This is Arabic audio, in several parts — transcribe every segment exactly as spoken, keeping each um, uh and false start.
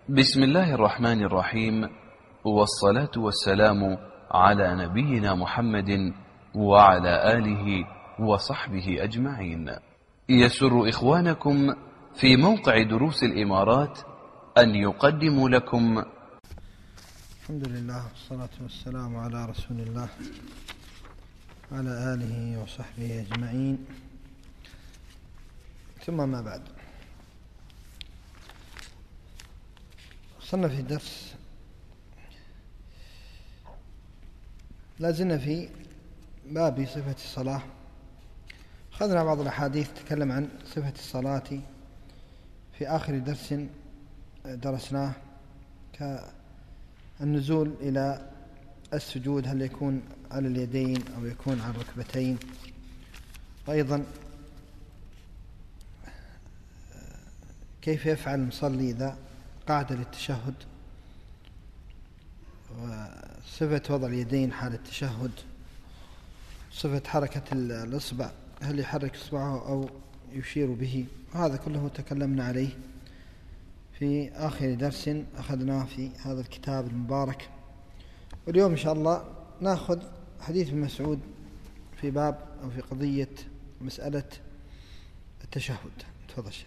بسم الله الرحمن الرحيم، والصلاة والسلام على نبينا محمد وعلى آله وصحبه أجمعين. يسر إخوانكم في موقع دروس الإمارات أن يقدموا لكم الحمد لله والصلاة والسلام على رسول الله وعلى آله وصحبه أجمعين، ثم ما بعد. وصلنا في درس لازلنا في باب صفة الصلاة. أخذنا بعض الأحاديث تكلم عن صفة الصلاة في آخر درس درسناه، كالنزول إلى السجود هل يكون على اليدين أو يكون على الركبتين، وأيضا كيف يفعل المصلي إذا قعد للتشهد، وصفة وضع اليدين حال التشهد، صفة حركة الإصبع هل يحرك إصبعه أو يشير به، وهذا كله تكلمنا عليه في آخر درس أخذناه في هذا الكتاب المبارك. واليوم إن شاء الله نأخذ حديث ابن مسعود في باب أو في قضية مسألة التشهد. تفضل الشيخ.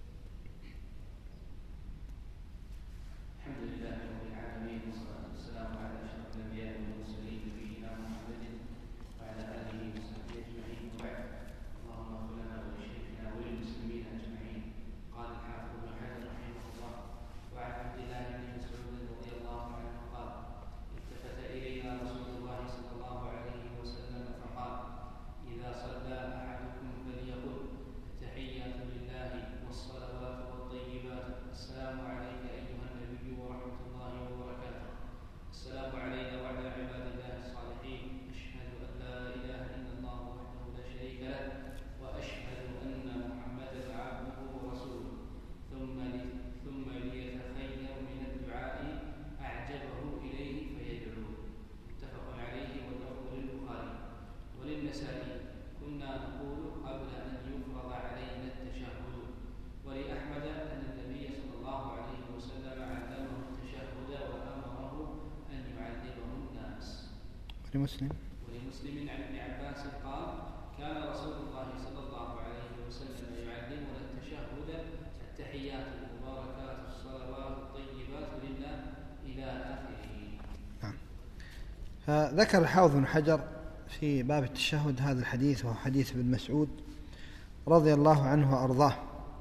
الحمد لله رب العالمين، والصلاة والسلام على أشرف الأنبياء والمرسلين نبينا محمد وعلى آله وصحبه أجمعين، وبعد. اللهم اغفر لنا ولشيخنا وللمسلمين أجمعين. قال الحافظ ابن حجر رحمه الله: وعن عبد الله بن مسعود رضي الله عنه قال: التفت إلينا رسول الله صلى الله عليه وسلم فقال: إذا صلى أحدكم فليقل: التحيات لله والصلوات والطيبات، السلام عليك أيها النبي ورحمة الله وبركاته، السلام علينا وعلى عباد الله الصالحين، أشهد أن لا إله إلا الله وحده لا شريك له، وأشهد أن محمدا عبده ورسوله، ثم ثم ليتخير من الدعاء أعجبه إليه فيدعو. متفق عليه، واللفظ للبخاري وللنسائي: كنا نقول قبل أن يفرض علينا التشهد. ولأحمد أن النبي صلى الله عليه وسلم علمه التشهد وأمره أن يعلمه الناس. ولمسلم ولمسلم عن ابن عباس قال: كان رسول الله صلى الله عليه وسلم يعلمنا التشهد: التحيات المباركات الصلوات الطيبات لله إلى آخره. نعم. فذكر الحافظ بن حجر في باب التشهد هذا الحديث، وهو حديث ابن مسعود رضي الله عنه وأرضاه.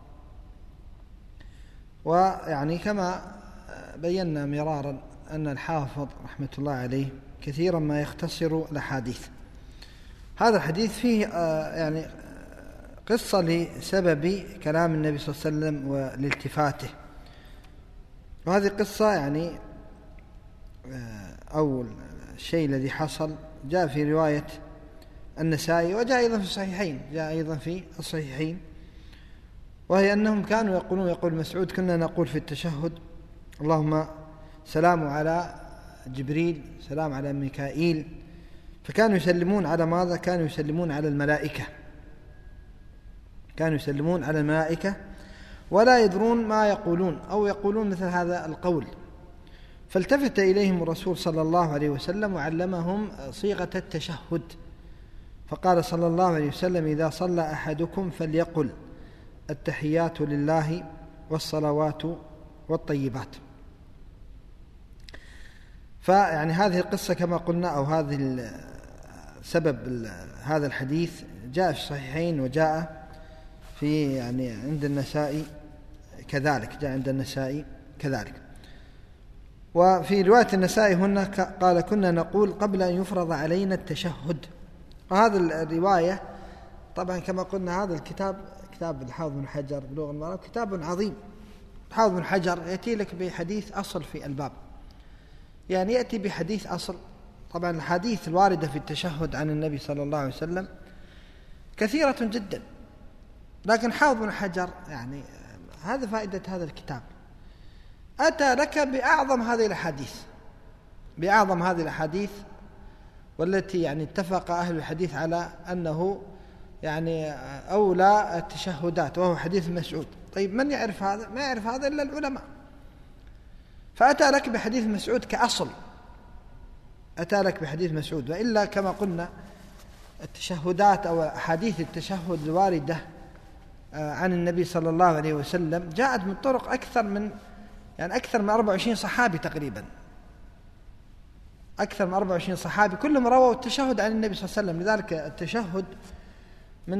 ويعني كما بينا مرارا أن الحافظ رحمة الله عليه كثيرا ما يختصر الأحاديث. هذا الحديث فيه يعني قصة لسبب كلام النبي صلى الله عليه وسلم والالتفاته، وهذه قصة يعني أو الشيء الذي حصل جاء في رواية النسائي، وجاء أيضا في الصحيحين جاء أيضا في الصحيحين وهي أنهم كانوا يقولون، يقول مسعود: كنا نقول في التشهد: اللهم سلام على جبريل، سلام على ميكائيل. فكانوا يسلمون على ماذا؟ كانوا يسلمون على الملائكة، كانوا يسلمون على الملائكة ولا يدرون ما يقولون، أو يقولون مثل هذا القول. فالتفت إليهم الرسول صلى الله عليه وسلم وعلمهم صيغة التشهد، فقال صلى الله عليه وسلم: إذا صلى أحدكم فليقل: التحيات لله والصلوات والطيبات. فيعني هذه القصة كما قلنا، أو هذه سبب هذا الحديث جاء في الصحيحين، وجاء في يعني عند النسائي كذلك، جاء عند النسائي كذلك. وفي رواية النسائي هنا قال: كنا نقول قبل أن يفرض علينا التشهد. وهذا الرواية طبعا كما قلنا هذا الكتاب كتاب الحافظ بن حجر بلوغ المرام كتاب عظيم. الحافظ بن حجر يأتي لك بحديث أصل في الباب، يعني يأتي بحديث أصل. طبعا الحديث الواردة في التشهد عن النبي صلى الله عليه وسلم كثيرة جدا، لكن حافظ بن حجر يعني هذا فائدة هذا الكتاب، أتى لك بأعظم هذه الأحاديث، بأعظم هذه الأحاديث، والتي يعني اتفق أهل الحديث على أنه يعني أولى التشهدات، وهو حديث مسعود. طيب من يعرف هذا؟ ما يعرف هذا إلا العلماء. فأتى لك بحديث مسعود كأصل، أتى لك بحديث مسعود. وإلا كما قلنا التشهدات أو أحاديث التشهد الواردة عن النبي صلى الله عليه وسلم جاءت من طرق أكثر من يعني أكثر من أربعة وعشرين صحابي تقريبا، أكثر من أربعة وعشرين صحابي كلهم رووا التشهد عن النبي صلى الله عليه وسلم. لذلك التشهد من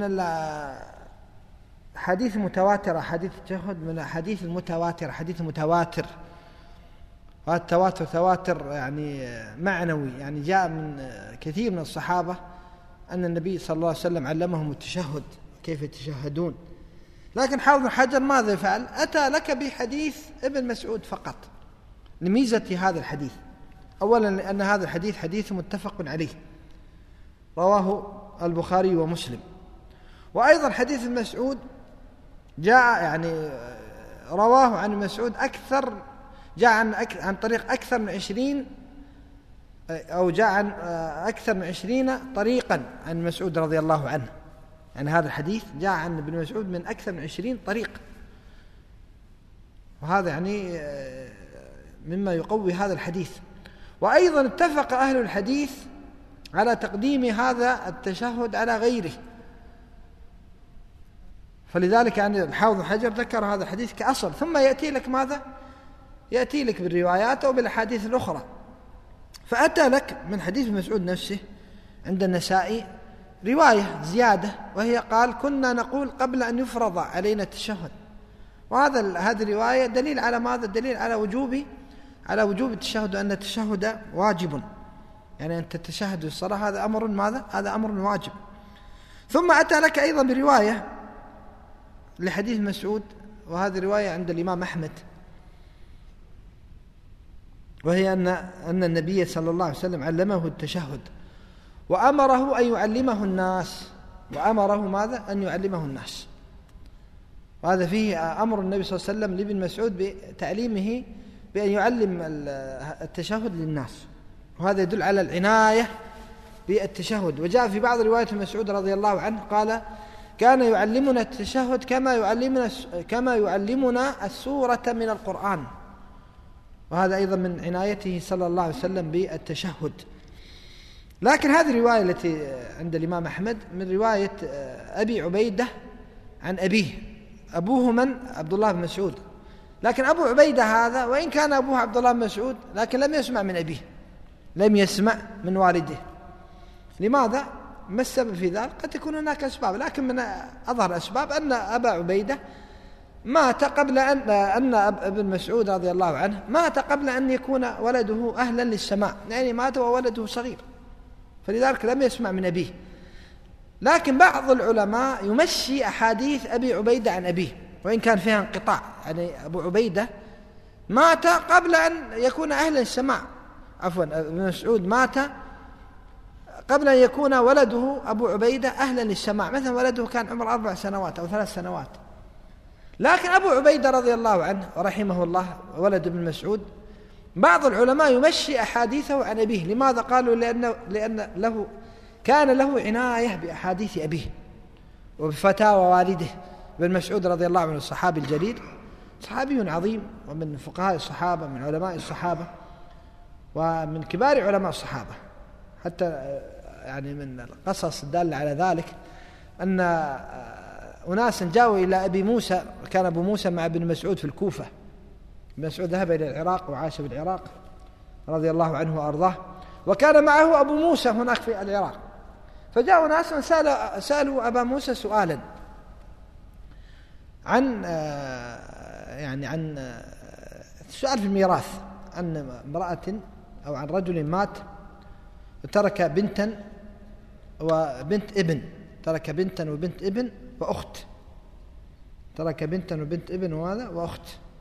الحديث المتواترة، حديث التشهد من الحديث المتواتر، حديث متواتر. وهذا التواتر تواتر يعني معنوي، يعني جاء من كثير من الصحابة أن النبي صلى الله عليه وسلم علمهم التشهد كيف يتشهدون. لكن حافظ بن حجر ماذا فعل؟ أتى لك بحديث ابن مسعود فقط لميزة هذا الحديث. أولا لأن هذا الحديث حديث متفق عليه رواه البخاري ومسلم، وأيضا حديث ابن مسعود جاء يعني رواه عن مسعود أكثر، جاء عن, عن طريق أكثر من عشرين أو جاء عن أكثر من عشرين طريقا عن مسعود رضي الله عنه. يعني هذا الحديث جاء عن ابن مسعود من أكثر من عشرين طريق، وهذا يعني مما يقوي هذا الحديث. وأيضا اتفق أهل الحديث على تقديم هذا التشهد على غيره، فلذلك يعني الحافظ بن حجر ذكر هذا الحديث كأصل، ثم يأتي لك ماذا؟ يأتي لك بالروايات أو بالأحاديث الأخرى. فأتى لك من حديث مسعود نفسه عند النسائي رواية زيادة، وهي قال كنا نقول قبل أن يفرض علينا التشهد. وهذا هذه الرواية دليل على ماذا؟ دليل على وجوب على وجوب التشهد، وأن التشهد واجب، يعني أن تتشهد في الصلاة هذا أمر ماذا؟ هذا أمر واجب. ثم أتى لك أيضا برواية لحديث مسعود، وهذه رواية عند الإمام أحمد، وهي أن أن النبي صلى الله عليه وسلم علمه التشهد وأمره أن يعلمه الناس، وأمره ماذا؟ أن يعلمه الناس. وهذا فيه أمر النبي صلى الله عليه وسلم لابن مسعود بتعليمه بأن يعلم التشهد للناس، وهذا يدل على العناية بالتشهد. وجاء في بعض روايات مسعود رضي الله عنه قال كان يعلمنا التشهد كما يعلمنا كما يعلمنا السورة من القرآن، وهذا أيضا من عنايته صلى الله عليه وسلم بالتشهد. لكن هذه الرواية التي عند الإمام أحمد من رواية أبي عبيدة عن أبيه، أبوه من؟ عبد الله بن مسعود. لكن أبو عبيدة هذا وإن كان أبوه عبد الله بن مسعود لكن لم يسمع من أبيه، لم يسمع من والده. لماذا؟ ما السبب في ذلك؟ قد تكون هناك أسباب، لكن من أظهر الأسباب أن أبا عبيدة مات قبل أن أن ابن مسعود رضي الله عنه مات قبل أن يكون ولده أهلا للسماع، يعني مات وولده صغير، فلذلك لم يسمع من أبيه. لكن بعض العلماء يمشي أحاديث أبي عبيدة عن أبيه وإن كان فيها انقطاع، يعني أبو عبيدة مات قبل أن يكون أهلا للسماع، عفوا ابن مسعود مات قبل أن يكون ولده أبو عبيدة أهلا للسماع، مثلا ولده كان عمره أربع سنوات أو ثلاث سنوات. لكن أبو عبيدة رضي الله عنه ورحمه الله ولد ابن مسعود بعض العلماء يمشي أحاديثه عن أبيه. لماذا؟ قالوا لأنه لأن له كان له عناية بأحاديث أبيه وبفتاوى والده. ابن مسعود رضي الله عنه الصحابي الجليل، صحابي عظيم ومن فقهاء الصحابة، من علماء الصحابة ومن كبار علماء الصحابة. حتى يعني من القصص الدالة على ذلك أن أناسا جاءوا إلى أبي موسى، كان أبو موسى مع ابن مسعود في الكوفة، ابن مسعود ذهب إلى العراق وعاش بالعراق رضي الله عنه وأرضاه، وكان معه أبو موسى هناك في العراق. فجاءوا ناس سألوا, سألوا أبا موسى سؤالا عن يعني عن سؤال في الميراث، عن امرأة أو عن رجل مات ترك بنتا وبنت ابن، ترك بنتا وبنت ابن وأخت، ترك بنتا وبنت ابن وهذا وأخت.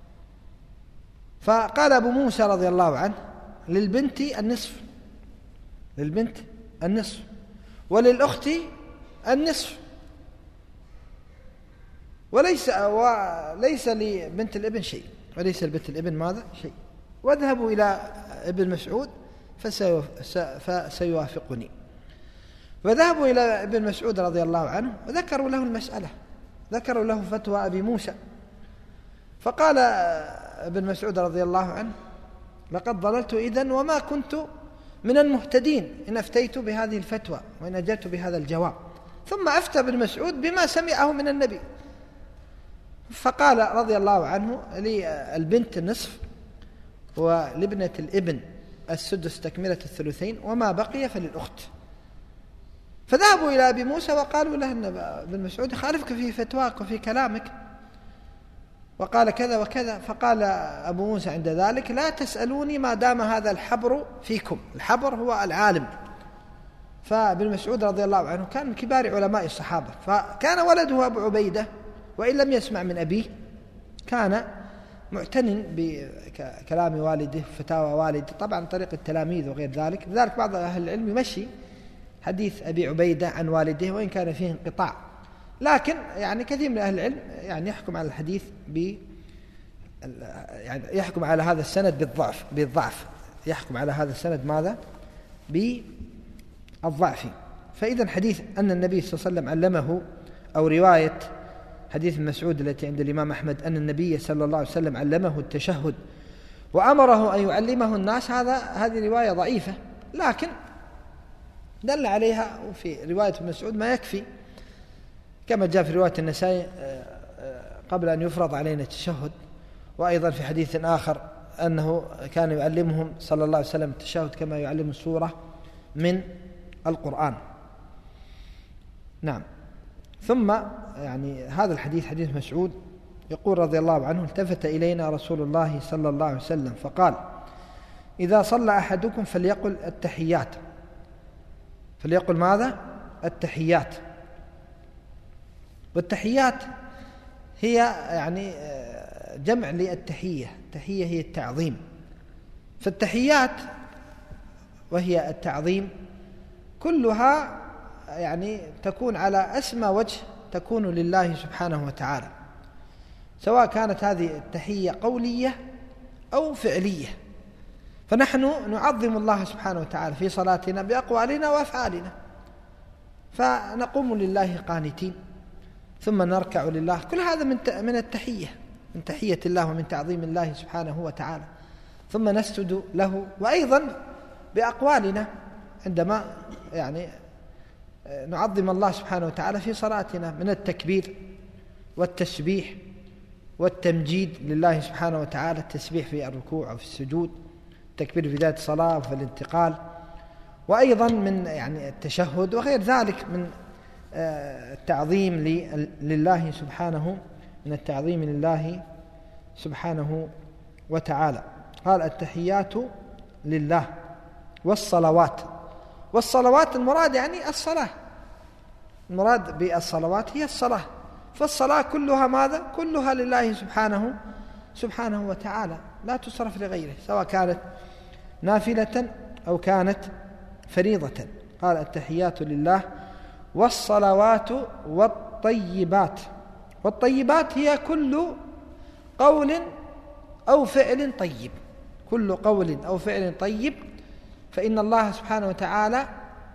فقال أبو موسى رضي الله عنه للبنت النصف، للبنت النصف وللأخت النصف، وليس وليس لبنت الابن شيء، وليس لبنت الابن ماذا؟ شيء. واذهبوا إلى ابن مسعود فسيوافقني. فذهبوا إلى ابن مسعود رضي الله عنه وذكروا له المسألة، ذكروا له فتوى أبي موسى. فقال ابن مسعود رضي الله عنه لقد ضللت إذن وما كنت من المهتدين إن أفتيت بهذه الفتوى وإن أجبت بهذا الجواب. ثم أفتى ابن مسعود بما سمعه من النبي، فقال رضي الله عنه: للبنت النصف ولابنة الابن السدس تكملة الثلثين وما بقي فللأخت. فذهبوا إلى أبي موسى وقالوا له أن ابن مسعود يخالفك في فتواك وفي كلامك وقال كذا وكذا. فقال أبو موسى عند ذلك: لا تسألوني ما دام هذا الحبر فيكم. الحبر هو العالم. فابن مسعود رضي الله عنه كان من كبار علماء الصحابة، فكان ولده أبو عبيدة وإن لم يسمع من أبيه كان معتن بكلام والده فتاوى والده، طبعا طريق التلاميذ وغير ذلك. لذلك بعض أهل العلم يمشي حديث أبي عبيدة عن والده وإن كان فيه انقطاع، لكن يعني كثير من أهل العلم يعني يحكم على الحديث ب يعني يحكم على هذا السند بالضعف بالضعف يحكم على هذا السند ماذا؟ بالضعف. فإذا حديث أن النبي صلى الله عليه وسلم علمه، أو رواية حديث مسعود التي عند الإمام أحمد أن النبي صلى الله عليه وسلم علمه التشهد وأمره أن يعلمه الناس، هذا هذه رواية ضعيفة، لكن دل عليها في رواية مسعود ما يكفي، كما جاء في رواية النسائي قبل أن يفرض علينا التشهد، وأيضا في حديث آخر أنه كان يعلمهم صلى الله عليه وسلم التشهد كما يعلم السورة من القرآن. نعم. ثم يعني هذا الحديث حديث مسعود يقول رضي الله عنه: التفت إلينا رسول الله صلى الله عليه وسلم فقال: إذا صلى أحدكم فليقل التحيات. فليقل ماذا؟ التحيات. والتحيات هي يعني جمع للتحية. التحية هي التعظيم، فالتحيات وهي التعظيم كلها يعني تكون على أسمى وجه تكون لله سبحانه وتعالى، سواء كانت هذه التحية قولية أو فعلية. فنحن نعظم الله سبحانه وتعالى في صلاتنا بأقوالنا وأفعالنا، فنقوم لله قانتين ثم نركع لله، كل هذا من من التحية، من تحية الله ومن تعظيم الله سبحانه وتعالى. ثم نسجد له، وأيضا بأقوالنا عندما يعني نعظم الله سبحانه وتعالى في صلاتنا من التكبير والتسبيح والتمجيد لله سبحانه وتعالى، التسبيح في الركوع أو في السجود، التكبير في ذات الصلاة وفي الانتقال، وأيضا من يعني التشهد وغير ذلك من التعظيم لله سبحانه من التعظيم لله سبحانه وتعالى. قال: التحيات لله والصلوات. والصلوات المراد يعني الصلاة، المراد بالصلوات هي الصلاة، فالصلاة كلها ماذا؟ كلها لله سبحانه سبحانه وتعالى، لا تصرف لغيره، سواء كانت نافلة أو كانت فريضة. قال: التحيات لله والصلوات والطيبات. والطيبات هي كل قول أو فعل طيب، كل قول أو فعل طيب، فإن الله سبحانه وتعالى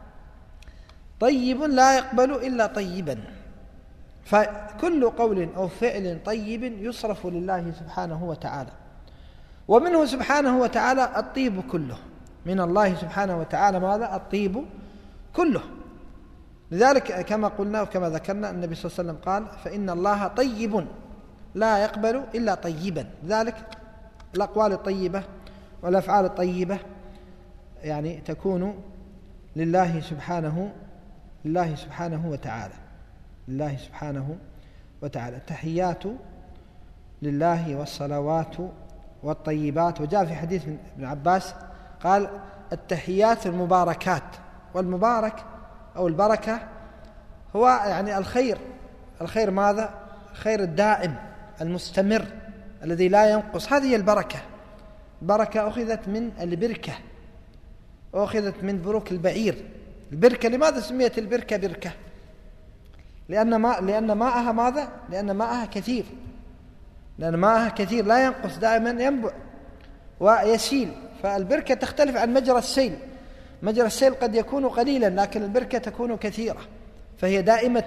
طيب لا يقبل إلا طيبا، فكل قول أو فعل طيب يصرف لله سبحانه وتعالى. ومنه سبحانه وتعالى الطيب كله، من الله سبحانه وتعالى ماذا؟ الطيب كله. لذلك كما قلنا وكما ذكرنا النبي صلى الله عليه وسلم قال: فإن الله طيب لا يقبل إلا طيبا. لذلك الأقوال الطيبة والأفعال الطيبة يعني تكون لله سبحانه لله سبحانه وتعالى لله سبحانه وتعالى. التحيات لله والصلوات والطيبات. وجاء في حديث ابن عباس قال: التحيات المباركات. والمبارك أو البركة هو يعني الخير. الخير ماذا؟ الخير الدائم المستمر الذي لا ينقص، هذه البركة. البركة أخذت من البركة، أخذت من بروك البعير. البركة لماذا سميت البركة بركة؟ لأن ما لأن ماءها ماذا؟ لأن ماءها كثير، لأن ماءها كثير لا ينقص، دائما ينبع ويسيل. فالبركة تختلف عن مجرى السيل. مجرى السيل قد يكون قليلا، لكن البركة تكون كثيرة، فهي دائمة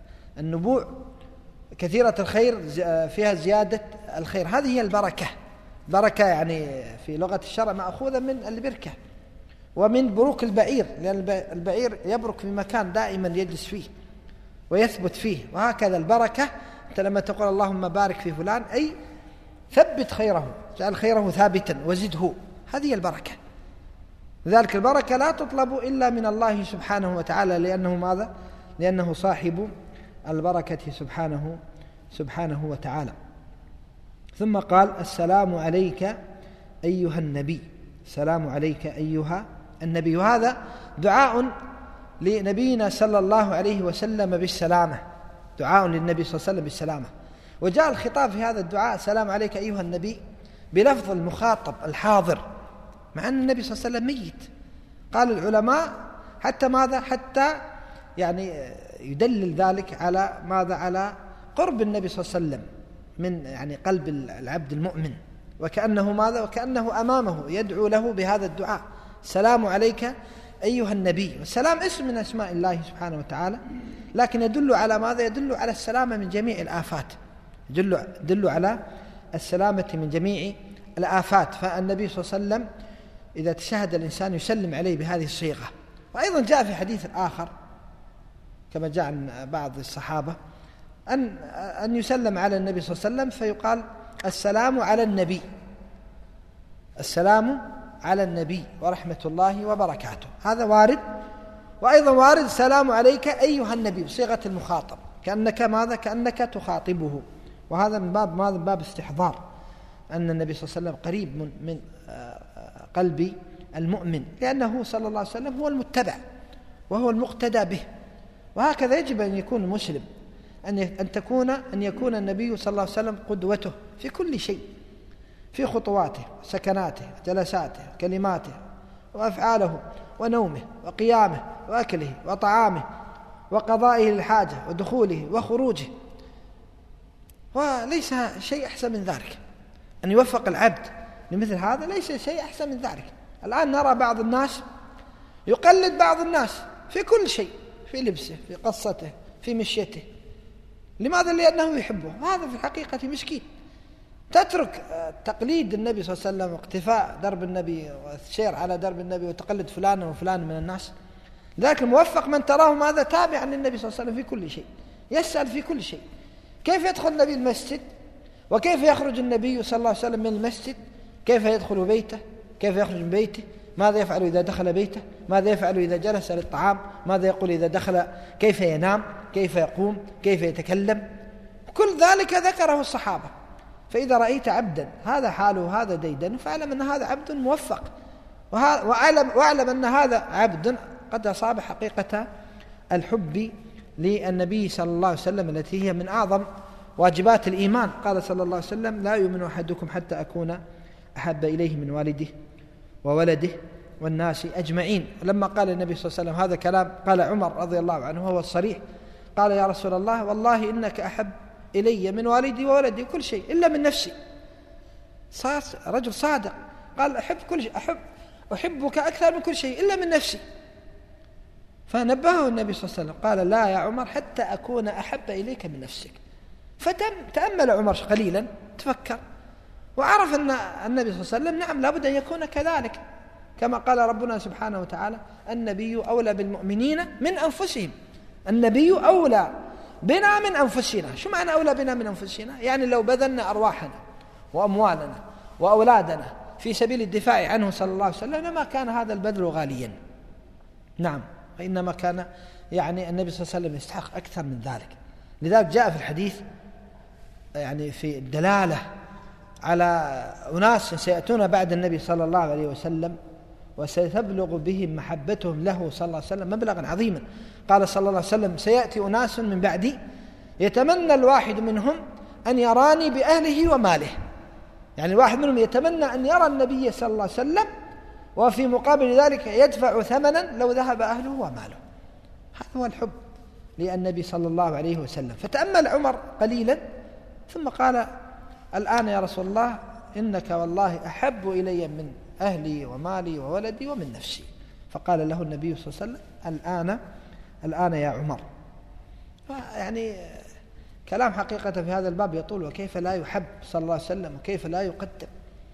النبوع، كثيرة الخير، فيها زيادة الخير، هذه هي البركة. بركة يعني في لغة الشرع مأخوذة من البركة ومن بروك البعير، لأن البعير يبرك في مكان دائما يجلس فيه ويثبت فيه. وهكذا البركة أنت لما تقول اللهم بارك في فلان أي ثبت خيره، جعل خيره ثابتا وزده، هذه البركة. لذلك البركة لا تطلب إلا من الله سبحانه وتعالى، لأنه ماذا؟ لأنه صاحب البركة سبحانه سبحانه وتعالى. ثم قال السلام عليك أيها النبي، السلام عليك أيها النبي. وهذا دعاء لنبينا صلى الله عليه وسلم بالسلامة، دعاء للنبي صلى الله عليه وسلم بالسلامة. وجاء الخطاب في هذا الدعاء السلام عليك أيها النبي بلفظ المخاطب الحاضر، مع أن النبي صلى الله عليه وسلم ميت. قال العلماء حتى ماذا؟ حتى يعني يدلل ذلك على ماذا؟ على قرب النبي صلى الله عليه وسلم من يعني قلب العبد المؤمن، وكأنه ماذا؟ وكأنه أمامه يدعو له بهذا الدعاء السلام عليك أيها النبي. والسلام اسم من أسماء الله سبحانه وتعالى، لكن يدل على ماذا؟ يدل على السلامة من جميع الآفات، يدل, يدل على السلامة من جميع الآفات. فالنبي صلى الله عليه وسلم إذا تشهد الإنسان يسلم عليه بهذه الصيغة. وأيضا جاء في حديث آخر كما جاء عن بعض الصحابة أن أن يسلم على النبي صلى الله عليه وسلم فيقال السلام على النبي، السلام على النبي ورحمة الله وبركاته، هذا وارد. وأيضا وارد السلام عليك أيها النبي بصيغة المخاطب، كأنك ماذا؟ كأنك تخاطبه. وهذا من باب ماذا؟ من باب استحضار أن النبي صلى الله عليه وسلم قريب من, من قلب المؤمن، لأنه صلى الله عليه وسلم هو المتبع وهو المقتدى به. وهكذا يجب أن يكون المسلم أن أن تكون أن يكون النبي صلى الله عليه وسلم قدوته في كل شيء، في خطواته، سكناته، جلساته، كلماته، وأفعاله، ونومه، وقيامه، وأكله، وطعامه، وقضائه للحاجة، ودخوله وخروجه. وليس شيء أحسن من ذلك أن يوفق العبد لمثل هذا، ليس شيء أحسن من ذلك. الآن نرى بعض الناس يقلد بعض الناس في كل شيء، في لبسه، في قصته، في مشيته. لماذا؟ لأنه يحبه. هذا في الحقيقة مسكين. تترك تقليد النبي صلى الله عليه وسلم واقتفاء درب النبي والسير على درب النبي وتقلد فلان وفلان من الناس. لكن الموفق من تراه ماذا؟ تابعا للنبي صلى الله عليه وسلم في كل شيء، يسأل في كل شيء. كيف يدخل النبي المسجد؟ وكيف يخرج النبي صلى الله عليه وسلم من المسجد؟ كيف يدخل بيته؟ كيف يخرج من بيته؟ ماذا يفعل إذا دخل بيته؟ ماذا يفعل إذا جلس للطعام؟ ماذا يقول إذا دخل؟ كيف ينام؟ كيف يقوم؟ كيف يتكلم؟ كل ذلك ذكره الصحابة. فإذا رأيت عبدا هذا حاله هذا ديدن فاعلم أن هذا عبد موفق، وأعلم, وأعلم أن هذا عبد قد أصاب حقيقة الحب للنبي صلى الله عليه وسلم التي هي من أعظم واجبات الإيمان. قال صلى الله عليه وسلم لا يؤمن أحدكم حتى أكون أحب إليه من والده وولده والناس أجمعين. لما قال النبي صلى الله عليه وسلم هذا كلام قال عمر رضي الله عنه وهو الصريح، قال يا رسول الله والله إنك أحب إلي من والدي وولدي كل شيء إلا من نفسي. رجل صادق قال أحب كل شيء، أحب أحبك أكثر من كل شيء إلا من نفسي. فنبهه النبي صلى الله عليه وسلم قال لا يا عمر حتى أكون أحب إليك من نفسك. فتأمل عمر قليلا، تفكر وعرف أن النبي صلى الله عليه وسلم نعم لابد أن يكون كذلك، كما قال ربنا سبحانه وتعالى النبي أولى بالمؤمنين من أنفسهم. النبي أولى بنا من أنفسنا. شو معنى أولى بنا من أنفسنا؟ يعني لو بذلنا أرواحنا وأموالنا وأولادنا في سبيل الدفاع عنه صلى الله عليه وسلم لما كان هذا البذل غاليا. نعم، وإنما كان يعني النبي صلى الله عليه وسلم يستحق أكثر من ذلك. لذلك جاء في الحديث يعني في الدلالة على أناس سيأتون بعد النبي صلى الله عليه وسلم وستبلغ بهم محبتهم له صلى الله عليه وسلم مبلغا عظيما. قال صلى الله عليه وسلم سيأتي أناس من بعدي يتمنى الواحد منهم أن يراني بأهله وماله. يعني الواحد منهم يتمنى أن يرى النبي صلى الله عليه وسلم وفي مقابل ذلك يدفع ثمنا لو ذهب أهله وماله. هذا هو الحب للنبي صلى الله عليه وسلم. فتأمل عمر قليلا ثم قال الآن يا رسول الله إنك والله أحب إلي من أهلي ومالي وولدي ومن نفسي. فقال له النبي صلى الله عليه وسلم الآن الآن يا عمر. يعني كلام حقيقة في هذا الباب يطول، وكيف لا يحب صلى الله عليه وسلم وكيف لا يقدم.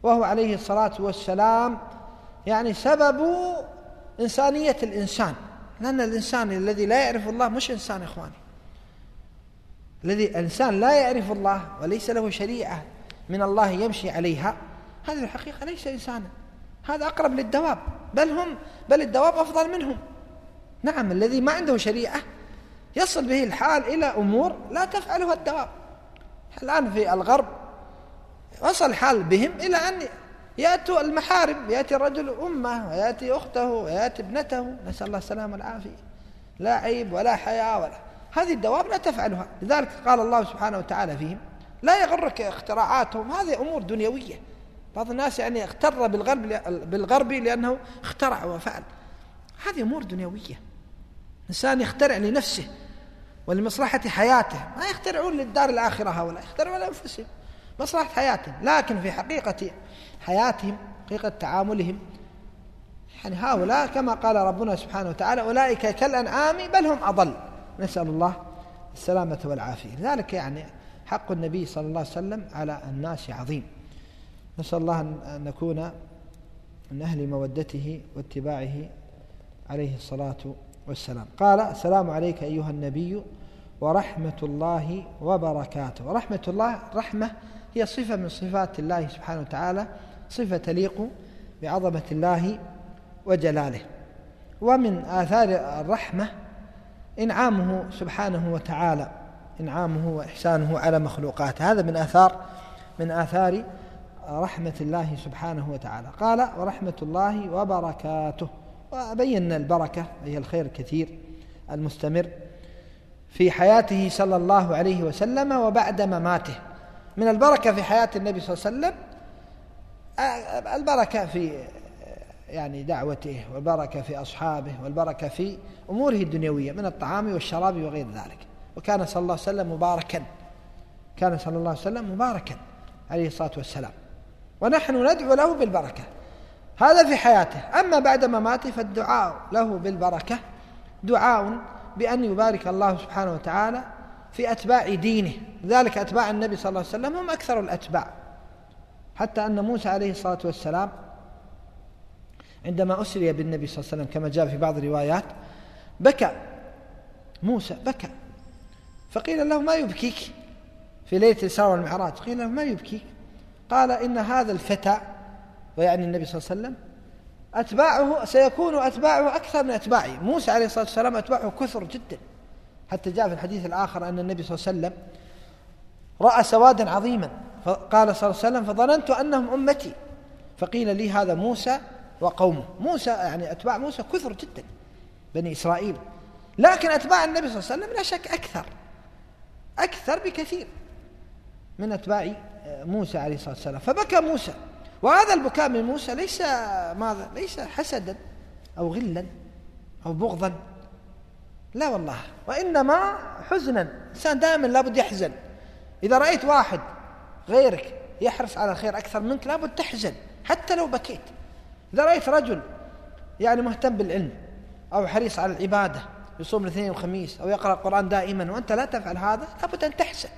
وهو عليه الصلاة والسلام يعني سبب إنسانية الإنسان، لأن الإنسان الذي لا يعرف الله مش إنسان إخواني. الذي الإنسان لا يعرف الله وليس له شريعة من الله يمشي عليها، هذا الحقيقة ليس إنسانا، هذا أقرب للدواب، بل هم بل الدواب أفضل منهم. نعم، الذي ما عنده شريعة يصل به الحال إلى أمور لا تفعلها الدواب. الآن في الغرب وصل الحال بهم إلى أن يأتوا المحارم، يأتي الرجل أمه ويأتي أخته ويأتي ابنته، نسأل الله السلامة والعافية، لا عيب ولا حياء ولا، هذه الدواب لا تفعلها. لذلك قال الله سبحانه وتعالى فيهم: لا يغرك اختراعاتهم، هذه أمور دنيوية. بعض الناس يعني اغتر بالغرب بالغرب لأنه اخترع وفعل، هذه أمور دنيوية. إنسان يخترع لنفسه ولمصلحة حياته، ما يخترعون للدار الآخرة، هؤلاء يخترعون لأنفسهم مصلحة حياتهم، لكن في حقيقة حياتهم، حقيقة تعاملهم، يعني هؤلاء كما قال ربنا سبحانه وتعالى: أولئك كالأنعام بل هم أضل، نسأل الله السلامة والعافية. لذلك يعني حق النبي صلى الله عليه وسلم على الناس عظيم، نسأل الله أن نكون من أهل مودته واتباعه عليه الصلاة والسلام. قال: السلام عليك أيها النبي ورحمة الله وبركاته. ورحمة الله، رحمة هي صفة من صفات الله سبحانه وتعالى، صفة تليق بعظمة الله وجلاله. ومن آثار الرحمة إنعامه سبحانه وتعالى، إنعامه وإحسانه على مخلوقاته، هذا من آثار من آثار رحمة الله سبحانه وتعالى. قال: ورحمة الله وبركاته. وبينا البركة هي الخير الكثير المستمر في حياته صلى الله عليه وسلم وبعد مماته. من البركة في حياة النبي صلى الله عليه وسلم البركة في يعني دعوته، والبركة في أصحابه، والبركة في أموره الدنيوية من الطعام والشراب وغير ذلك. وكان صلى الله عليه وسلم مباركا، كان صلى الله عليه وسلم مباركا عليه الصلاة والسلام، ونحن ندعو له بالبركة، هذا في حياته. أما بعد مماته فالدعاء له بالبركة دعاء بأن يبارك الله سبحانه وتعالى في أتباع دينه. ذلك أتباع النبي صلى الله عليه وسلم هم أكثر الأتباع، حتى أن موسى عليه الصلاة والسلام عندما أسري بالنبي صلى الله عليه وسلم كما جاء في بعض الروايات بكى موسى، بكى، فقيل له: ما يبكيك في ليلة الإسراء والمعراج؟ قيل له: ما يبكيك؟ قال: إن هذا الفتى، ويعني النبي صلى الله عليه وسلم، أتباعه سيكون أتباعه أكثر من أتباعي. موسى عليه الصلاة والسلام أتباعه كثر جدا، حتى جاء في الحديث الآخر أن النبي صلى الله عليه وسلم رأى سوادا عظيما، فقال صلى الله عليه وسلم: فظننت أنهم أمتي، فقيل لي: هذا موسى وقومه. موسى يعني أتباع موسى كثر جدا بني إسرائيل، لكن أتباع النبي صلى الله عليه وسلم لا شك أكثر أكثر بكثير من أتباع موسى عليه الصلاة والسلام. فبكى موسى، وهذا البكاء من موسى ليس ماذا؟ ليس حسدا أو غلا أو بغضا، لا والله، وإنما حزنا. الإنسان دائما لابد يحزن. إذا رأيت واحد غيرك يحرص على الخير أكثر منك لابد تحزن حتى لو بكيت. إذا رأيت رجل يعني مهتم بالعلم أو حريص على العبادة، يصوم الاثنين والخميس أو يقرأ القرآن دائما، وأنت لا تفعل هذا، لابد أن تحزن،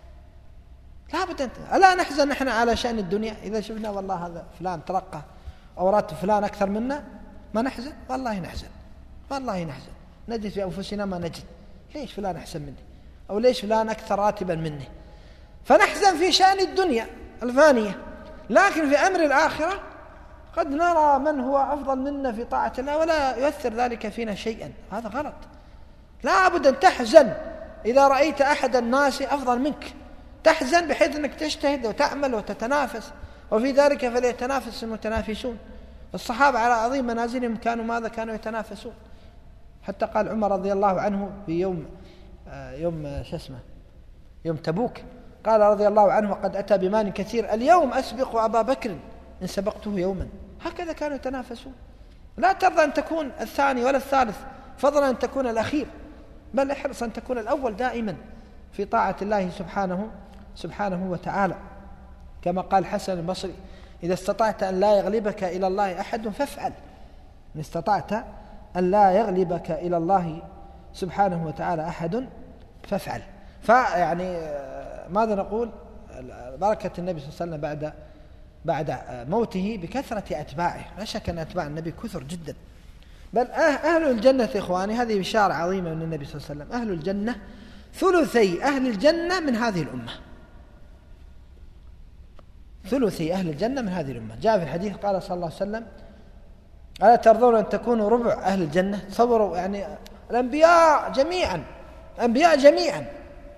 لابد أن ألا نحزن نحن على شأن الدنيا؟ إذا شفنا والله هذا فلان ترقى أو راتب فلان أكثر منا، ما نحزن؟ والله نحزن، والله نحزن، نجد في أنفسنا ما نجد. ليش فلان أحسن مني؟ أو ليش فلان أكثر راتبا مني؟ فنحزن في شأن الدنيا الفانية، لكن في أمر الآخرة قد نرى من هو أفضل منا في طاعة الله ولا يؤثر ذلك فينا شيئا. هذا غلط، لا بد أن تحزن إذا رأيت أحد الناس أفضل منك، تحزن بحيث أنك تجتهد وتعمل وتتنافس، وفي ذلك فليتنافس المتنافسون. الصحابة على عظيم منازلهم كانوا ماذا؟ كانوا يتنافسون، حتى قال عمر رضي الله عنه في يوم يوم شو اسمه يوم تبوك، قال رضي الله عنه: قد أتى بمال كثير، اليوم أسبق أبا بكر إن سبقته يوما. هكذا كانوا يتنافسون. لا ترضى أن تكون الثاني ولا الثالث، فضلا أن تكون الأخير، بل احرص أن تكون الأول دائما في طاعة الله سبحانه سبحانه وتعالى، كما قال حسن البصري: إذا استطعت أن لا يغلبك إلى الله أحد فافعل. إن استطعت أن لا يغلبك إلى الله سبحانه وتعالى أحد فافعل. فيعني ماذا نقول؟ بركة النبي صلى الله عليه وسلم بعد بعد موته بكثرة أتباعه. لا شك أن أتباع النبي كثر جدا، بل أهل الجنة إخواني، هذه بشارة عظيمة من النبي صلى الله عليه وسلم، أهل الجنة ثلثي أهل الجنة من هذه الأمة، ثلثي أهل الجنة من هذه الأمة. جاء في الحديث قال صلى الله عليه وسلم: ألا ترضون أن تكونوا ربع أهل الجنة؟ تصوروا يعني الأنبياء جميعا، الأنبياء جميعا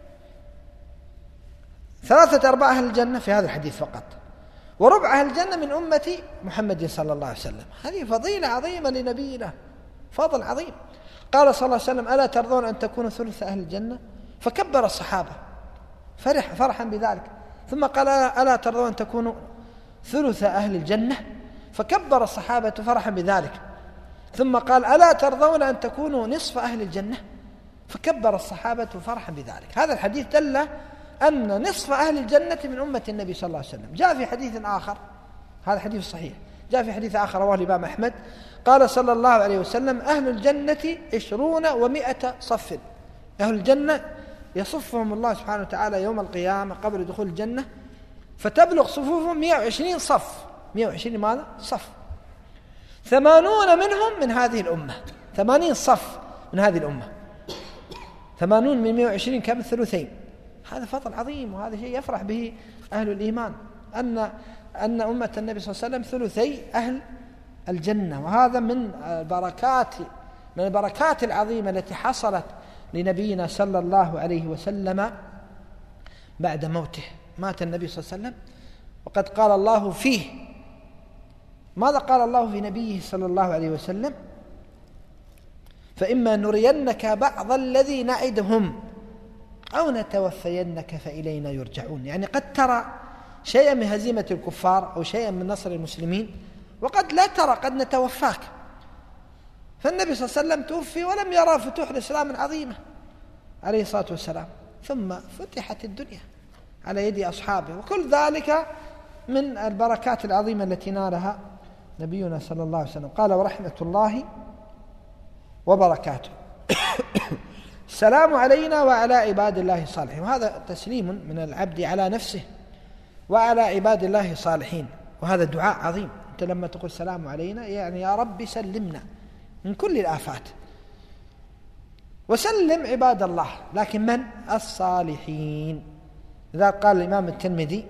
ثلاثة أرباع أهل الجنة في هذا الحديث فقط، وربع أهل الجنة من أمة محمد صلى الله عليه وسلم. هذه فضيلة عظيمة لنبينا، فضل عظيم. قال صلى الله عليه وسلم: ألا ترضون أن تكونوا ثلث أهل الجنة؟ فكبر الصحابة فرح فرحا بذلك، ثم قال: ألا ترضون أن تكونوا ثلث أهل الجنة؟ فكبر الصحابة فرحا بذلك، ثم قال: ألا ترضون أن تكونوا نصف أهل الجنة؟ فكبر الصحابة فرحا بذلك. هذا الحديث دل أن نصف أهل الجنة من أمة النبي صلى الله عليه وسلم. جاء في حديث آخر، هذا حديث صحيح، جاء في حديث آخر رواه الإمام أحمد، قال صلى الله عليه وسلم: أهل الجنة عشرون ومائة صف. أهل الجنة يصفهم الله سبحانه وتعالى يوم القيامة قبل دخول الجنة، فتبلغ صفوفهم مائة وعشرين صف. مائة وعشرين ماذا؟ صف. ثمانون منهم من هذه الأمة، ثمانين صف من هذه الأمة. ثمانون من مائة وعشرين كم؟ ثلثين. هذا فضل عظيم، وهذا شيء يفرح به أهل الإيمان، أن أن أمة النبي صلى الله عليه وسلم ثلثي أهل الجنة. وهذا من البركات من البركات العظيمة التي حصلت لنبينا صلى الله عليه وسلم بعد موته. مات النبي صلى الله عليه وسلم وقد قال الله فيه، ماذا قال الله في نبيه صلى الله عليه وسلم؟ فإما نرينك بعض الذي نعدهم أو نتوفينك فإلينا يرجعون. يعني قد ترى شيئا من هزيمة الكفار أو شيئا من نصر المسلمين، وقد لا ترى، قد نتوفاك. فالنبي صلى الله عليه وسلم توفي ولم يرى فتوح الإسلام العظيمة عليه الصلاة والسلام، ثم فتحت الدنيا على يد أصحابه، وكل ذلك من البركات العظيمة التي نالها نبينا صلى الله عليه وسلم. قال: ورحمة الله وبركاته السلام علينا وعلى عباد الله الصالحين. وهذا تسليم من العبد على نفسه وعلى عباد الله الصالحين، وهذا دعاء عظيم. أنت لما تقول السلام علينا يعني يا رب سلمنا من كل الآفات، وسلم عباد الله، لكن من؟ الصالحين. لذا قال الإمام الترمذي: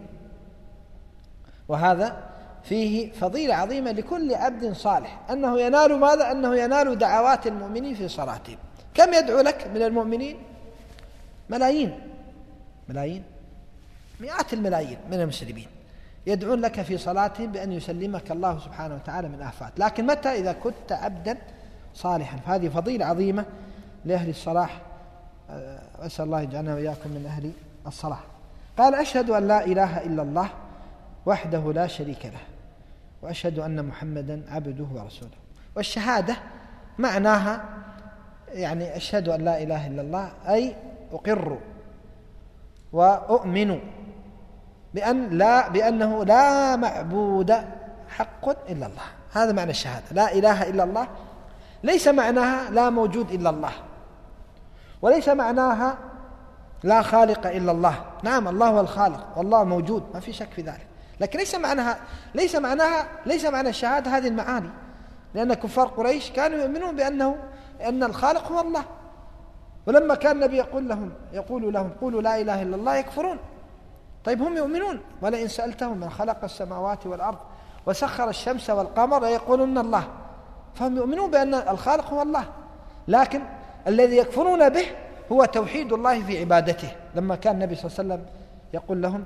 وهذا فيه فضيلة عظيمة لكل عبد صالح، أنه ينال ماذا؟ أنه ينال دعوات المؤمنين في صلاتهم. كم يدعو لك من المؤمنين؟ ملايين ملايين مئات الملايين من المسلمين يدعون لك في صلاتهم بأن يسلمك الله سبحانه وتعالى من آفات، لكن متى؟ إذا كنت عبدا صالحا. فهذه فضيلة عظيمة لأهل الصلاح، أسأل الله يجعلنا وإياكم من أهل الصلاح. قال: أشهد أن لا إله إلا الله وحده لا شريك له، وأشهد أن محمدا عبده ورسوله. والشهادة معناها يعني أشهد أن لا إله إلا الله، أي أقر وأؤمن بأن لا بأنه لا معبود حق إلا الله. هذا معنى الشهادة، لا إله إلا الله. ليس معناها لا موجود إلا الله، وليس معناها لا خالق إلا الله. نعم، الله هو الخالق والله موجود، ما في شك في ذلك، لكن ليس معناها ليس معناها ليس معنى الشهادة هذه المعاني، لأن كفار قريش كانوا يؤمنون بأنه أن الخالق هو الله، ولما كان النبي يقول لهم يقول لهم قولوا لا إله إلا الله يكفرون. طيب هم يؤمنون، ولئن سألتهم من خلق السماوات والأرض وسخر الشمس والقمر يقولون الله، فهم يؤمنون بأن الخالق هو الله، لكن الذي يكفرون به هو توحيد الله في عبادته. لما كان النبي صلى الله عليه وسلم يقول لهم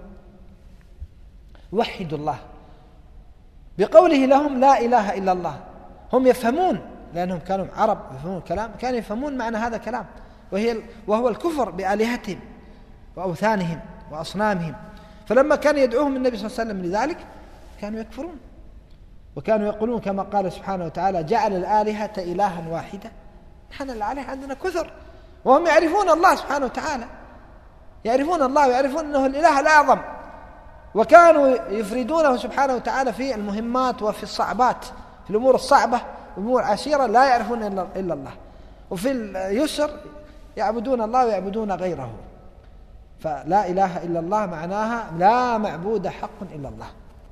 وحدوا الله بقوله لهم لا إله إلا الله، هم يفهمون لأنهم كانوا عرب يفهمون الكلام، كانوا يفهمون معنى هذا الكلام، وهي وهو الكفر بآلهتهم وأوثانهم وأصنامهم. فلما كان يدعوهم النبي صلى الله عليه وسلم لذلك كانوا يكفرون، وكانوا يقولون كما قال سبحانه وتعالى جعل الآلهة إلها واحدة. نحن الآلهة عندنا كثر، وهم يعرفون الله سبحانه وتعالى، يعرفون الله ويعرفون أنه الإله الأعظم، وكانوا يفردونه سبحانه وتعالى في المهمات وفي الصعبات، في الأمور الصعبة أمور عسيرة لا يعرفون إلا الله، وفي اليسر يعبدون الله ويعبدون غيره. فلا إله إلا الله معناها لا معبود حق إلا الله.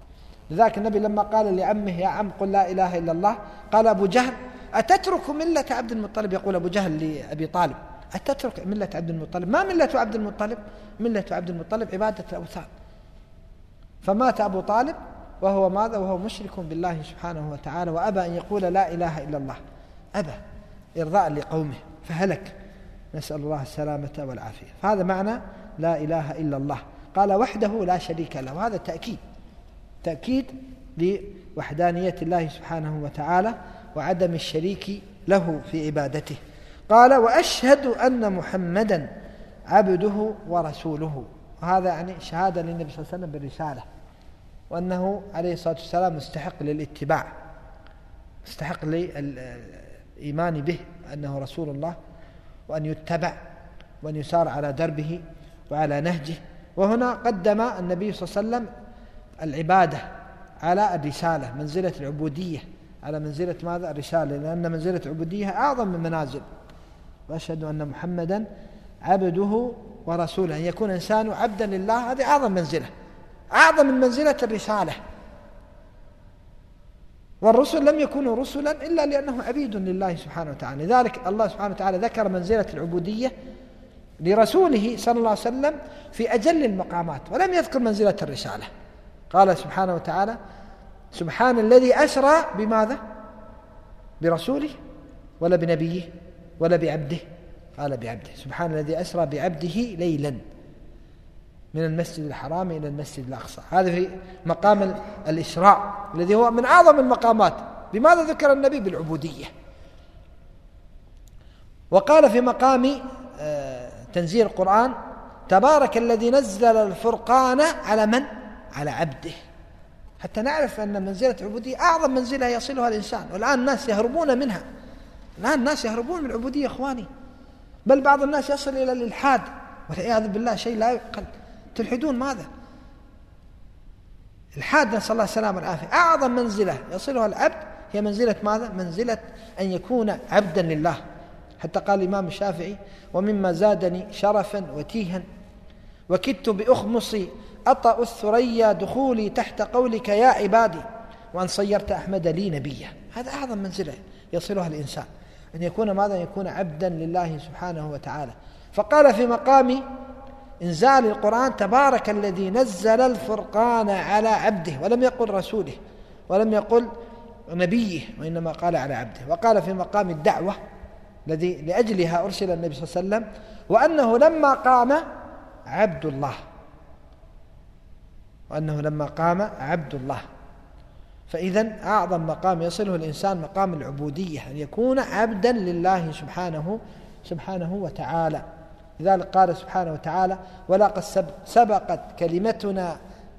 لذلك النبي لما قال لعمه يا عم قل لا إله إلا الله، قال أبو جهل أتترك ملة عبد المطلب؟ يقول أبو جهل لأبي طالب أتترك ملة عبد المطلب؟ ما ملة عبد المطلب؟ ملة عبد المطلب عبادة الأوثان. فمات أبو طالب وهو ماذا؟ وهو مشرك بالله سبحانه وتعالى، وأبى أن يقول لا إله إلا الله، أبى إرضاء لقومه فهلك، نسأل الله السلامة والعافية. فهذا معنى لا إله إلا الله. قال وحده لا شريك له، وهذا تأكيد تأكيد لوحدانية الله سبحانه وتعالى وعدم الشريك له في عبادته. قال وأشهد أن محمدا عبده ورسوله، وهذا يعني شهادة للنبي صلى الله عليه وسلم بالرسالة، وأنه عليه الصلاة والسلام مستحق للاتباع، مستحق للإيمان به أنه رسول الله، وأن يتبع وأن يسار على دربه وعلى نهجه. وهنا قدم النبي صلى الله عليه وسلم العبادة على الرسالة، منزلة العبودية على منزلة ماذا؟ الرسالة، لأن منزلة العبودية أعظم من منازل. وأشهد أن محمدا عبده ورسوله، أن يكون إنسان عبدا لله، هذه أعظم منزلة، أعظم من منزلة الرسالة. والرسل لم يكونوا رسلا إلا لأنهم عبيد لله سبحانه وتعالى. لذلك الله سبحانه وتعالى ذكر منزلة العبودية لرسوله صلى الله عليه وسلم في أجل المقامات، ولم يذكر منزلة الرسالة. قال سبحانه وتعالى سبحان الذي أسرى بماذا؟ برسوله ولا بنبيه ولا بعبده؟ قال بعبده. سبحان الذي أسرى بعبده ليلا من المسجد الحرام إلى المسجد الأقصى. هذا في مقام الإسراء الذي هو من أعظم المقامات. بماذا ذكر النبي؟ بالعبودية. وقال في مقام تنزيل القرآن تبارك الذي نزل الفرقان على من؟ على عبده، حتى نعرف أن منزلة العبودية أعظم منزلة يصلها الإنسان. والآن الناس يهربون منها، الآن الناس يهربون من العبودية إخواني، بل بعض الناس يصل إلى الإلحاد والعياذ بالله، شيء لا يعقل. تلحدون ماذا؟ الحاد، نسأل الله السلامة والعافية. أعظم منزلة يصلها العبد هي منزلة ماذا؟ منزلة أن يكون عبدا لله. حتى قال الإمام الشافعي ومما زادني شرفا وتيها وكدت بأخمصي أطأ الثريا دخولي تحت قولك يا عبادي وأن صيرت أحمد لي نبيا. هذا أعظم منزلة يصلها الإنسان، أن يكون ماذا؟ أن يكون عبدا لله سبحانه وتعالى. فقال في مقام إنزال القرآن تبارك الذي نزل الفرقان على عبده، ولم يقل رسوله ولم يقل نبيه، وإنما قال على عبده. وقال في مقام الدعوة الذي لأجلها أرسل النبي صلى الله عليه وسلم وأنه لما قام عبد الله، وأنه لما قام عبد الله. فإذن أعظم مقام يصله الإنسان مقام العبودية، أن يكون عبدا لله سبحانه سبحانه وتعالى. لذلك قال سبحانه وتعالى ولقد سبقت كلمتنا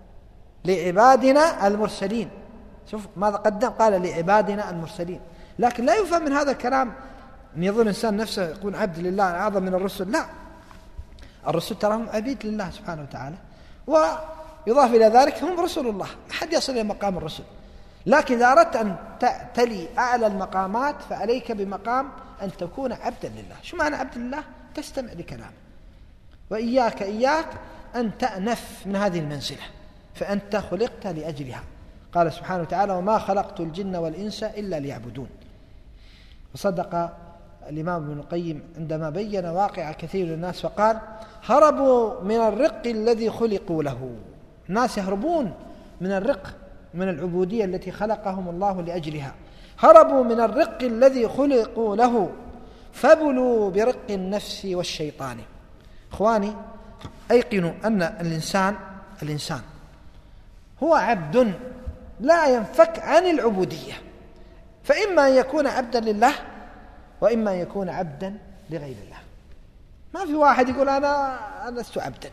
لعبادنا المرسلين. شوف ماذا قدم؟ قال لعبادنا المرسلين. لكن لا يفهم من هذا الكلام أن يظن الإنسان نفسه يكون عبد لله أعظم من الرسل. لا، الرسل تراهم عبيد لله سبحانه وتعالى، ويضاف إلى ذلك هم رسل الله، أحد يصل إلى مقام الرسل. لكن إذا أردت أن تلي أعلى المقامات فعليك بمقام أن تكون عبدا لله. شو معنى عبد لله؟ تستمع لكلامه، وإياك إياك أن تأنف من هذه المنزلة، فأنت خلقت لأجلها. قال سبحانه وتعالى وما خلقت الجن والإنس إلا ليعبدون. وصدق الإمام ابن القيم عندما بين واقع كثير من الناس فقال هربوا من الرق الذي خلقوا له. الناس يهربون من الرق، من العبودية التي خلقهم الله لأجلها. هربوا من الرق الذي خلقوا له فبلوا برق النفس والشيطان. إخواني أيقنوا أن الإنسان الإنسان هو عبد لا ينفك عن العبودية، فإما أن يكون عبدا لله وإما أن يكون عبدا لغير الله. ما في واحد يقول أنا أنا لست عبدا،